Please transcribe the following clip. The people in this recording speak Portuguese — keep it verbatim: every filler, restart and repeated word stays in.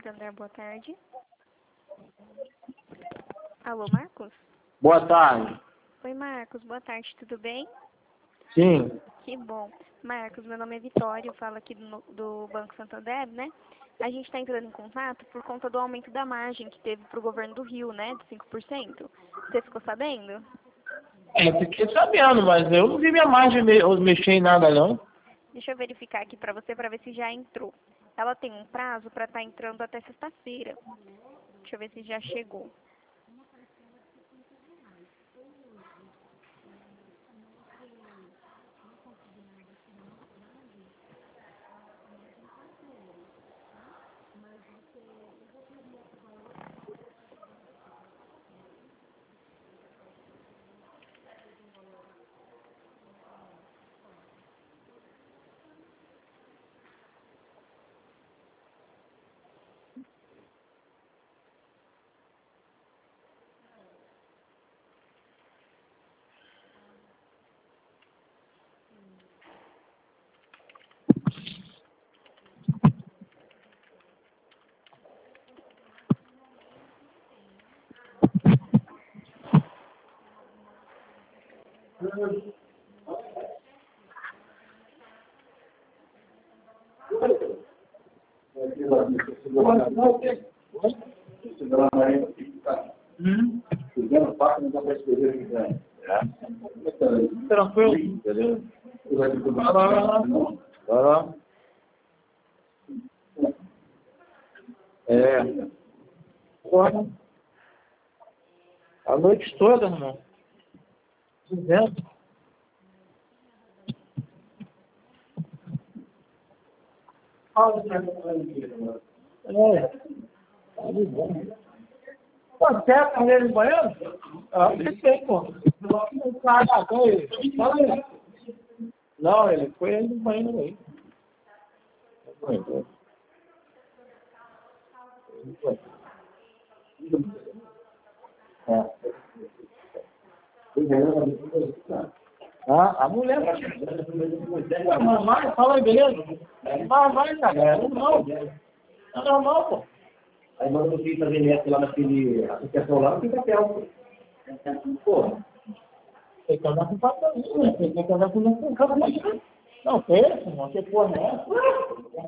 Santander, boa tarde. Alô, Marcos? Boa tarde. Oi, Marcos, boa tarde, tudo bem? Sim. Que bom. Marcos, meu nome é Vitória, eu falo aqui do, do Banco Santander, né? A gente está entrando em contato por conta do aumento da margem que teve para o governo do Rio, né, de cinco por cento. Você ficou sabendo? É, fiquei sabendo, mas eu não vi minha margem me mexer em nada, não. Deixa eu verificar aqui para você, para ver se já entrou. Ela tem um prazo para estar entrando até sexta-feira. Deixa eu ver se já chegou. Hum? Tranquilo? Beleza? Vai lá. Vai lá. É. Porra. A noite toda, irmão. Dizendo. É. Tá de bom. Tá certo nele no banheiro? Ah, ele tem, pô. Não caga, então ele. Fala aí. Não, ele foi aí no banheiro aí. É. Ah, a mulher. Mamãe, fala aí, beleza? Mamãe, cara, é normal. É normal, pô. Aí manda você ir fazer neto lá naquele associação lá, não tem papel. Pô. Tem que andar com papelzinho, né? Tem que andar com papel. Não, pensa, não, que porra é essa?